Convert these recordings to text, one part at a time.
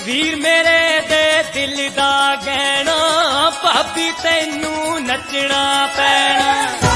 ਵੀਰ ਮੇਰੇ ਦੇ ਦਿਲ ਦਾ ਗਹਿਣਾ ਭਾਬੀ ਤੈਨੂੰ ਨੱਚਣਾ ਪੈਣਾ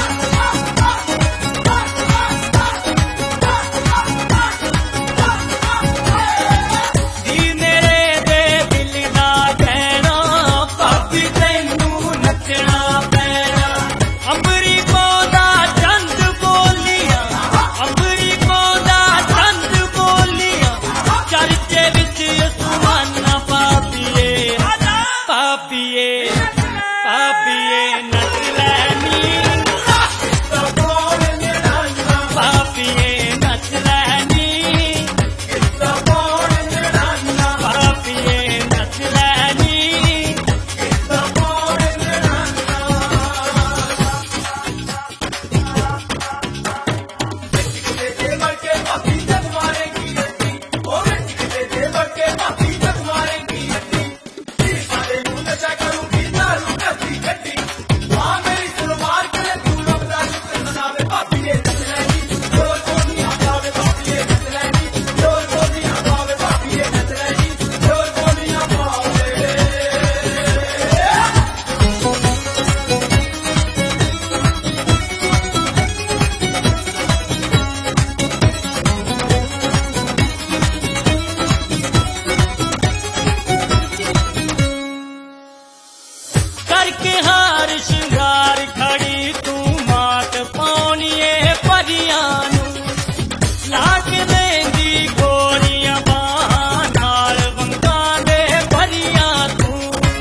करके हार श्रृंगार खड़ी तू मात पाउणीए परियां नूं ला के देंदी गोरियां बाहां नाल वंगां दे भरियां तू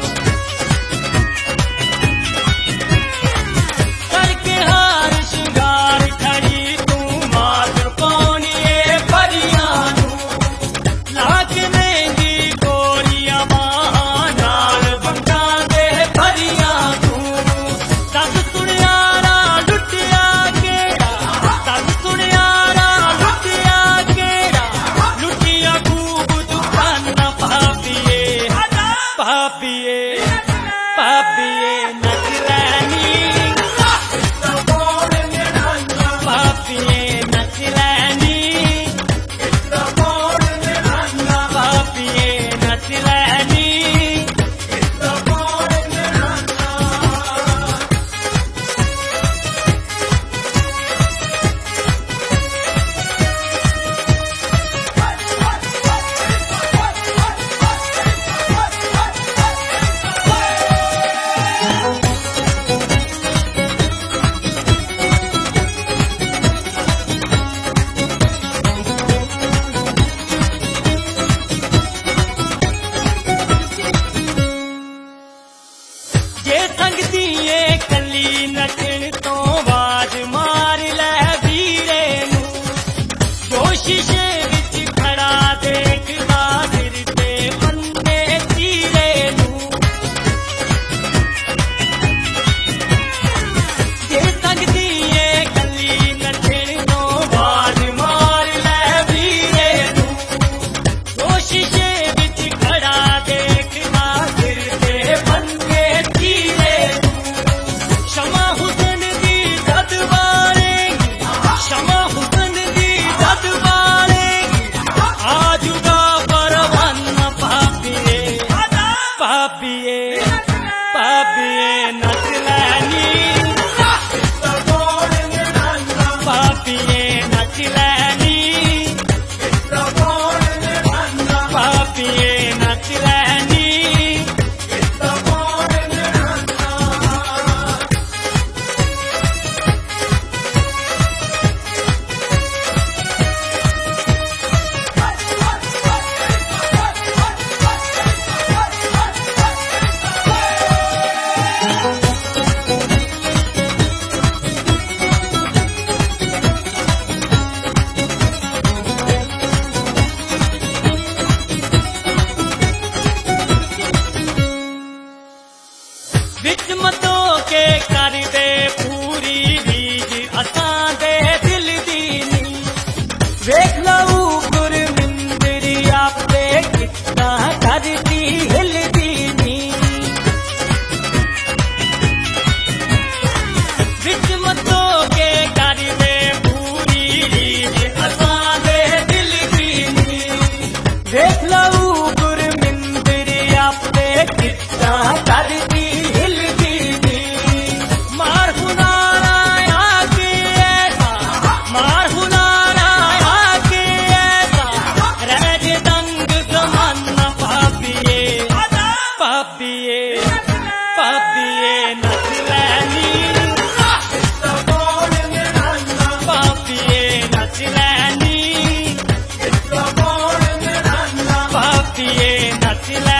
करके हार श्रृंगार खड़ी तू मात पाउणीए परियां नूं ला के देंदी गोरियां बाहां नाल वंगां दे भाभीए नच लैनी भाभीए नच लैनी भाभीए नच लैनी जे संगदी ए कली नचण तो आवाज मार लै वीरे नूं जो शीशे विच खड़ा देखदा सिर ते बन्ने तीरे नूं जे संगदी ए कली नचण तो आवाज मार लै वीरे नूं जो शीशे विच खड़ा देखदा सिर ते बन्ने शमा हुसन दी दद वालेगी शमा हुसन दी दद वालेगी आजुगा परवाना भाभीए भाभीए भाभीए नच लैनी भाभीए नच लैनी भाभीए नच लैनी ਵੇਖ ਲੈ